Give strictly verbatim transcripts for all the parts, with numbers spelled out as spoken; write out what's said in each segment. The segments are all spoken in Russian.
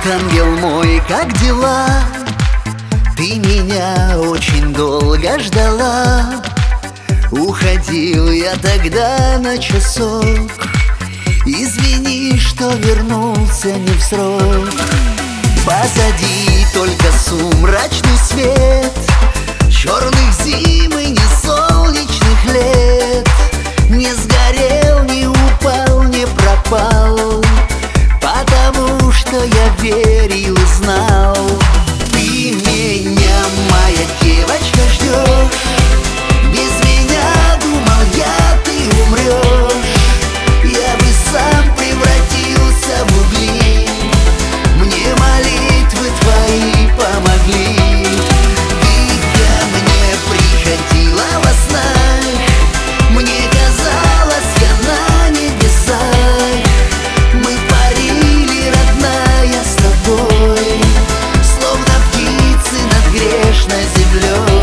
ангел мой, как дела? Ты меня очень долго ждала. Уходил я тогда на часок. Извини, что вернулся не в срок. Позади только сумрачный свет черных зим и несолнечных лет. Не сгорел, не упал, не пропал, потому что я верил и знал. Ты меня, моя девочка, ждешь. Без меня, думал я, ты умрешь. Я бы сам превратился в угли. Мне молитвы твои помогли. Ты ко мне приходила во снах. Мне казалось, я на небесах. Мы парили, родная, с тобой, словно птицы над грешной землей.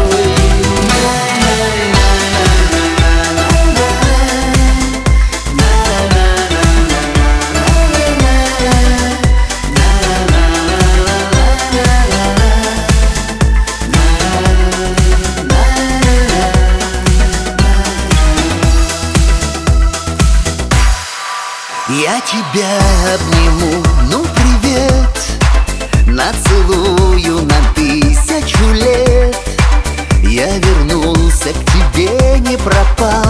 Я тебя обниму, ну привет, нацелую на тысячу лет. Я вернулся к тебе, не пропал.